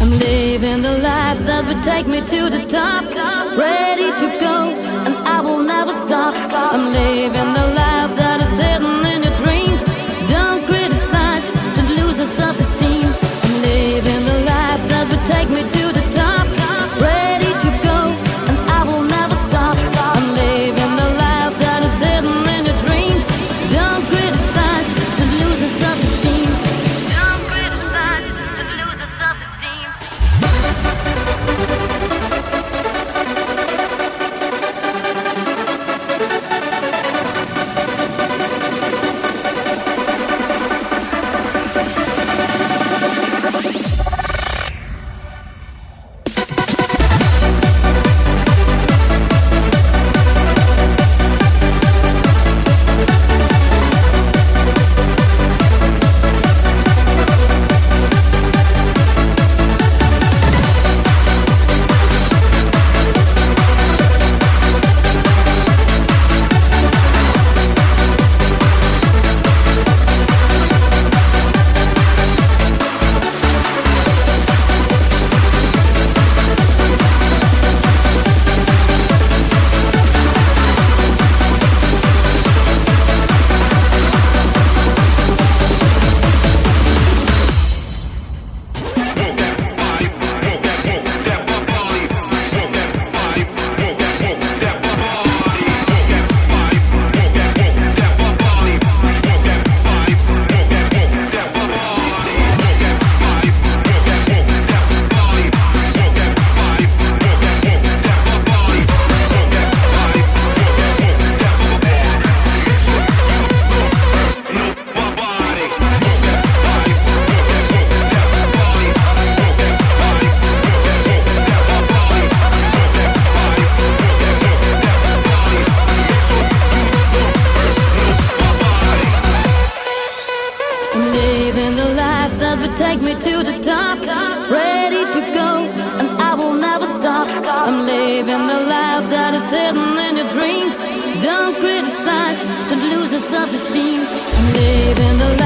living the life that would take me to the top. Ready to go, and I will never stop. I'm living the life that is hidden in your dreams. Don't criticize, don't lose your self-esteem. I'm living the life that would take me to the top. Ready to go, and I will never stop. I'm living the life that is hidden in your dreams. Don't criticize, don't lose your self-esteem. Don't criticize, don't lose your self-esteem. Take me to the top, ready to go, and I will never stop. I'm living the life that is hidden in your dreams. Don't criticize, don't lose your self-esteem. I'm living the life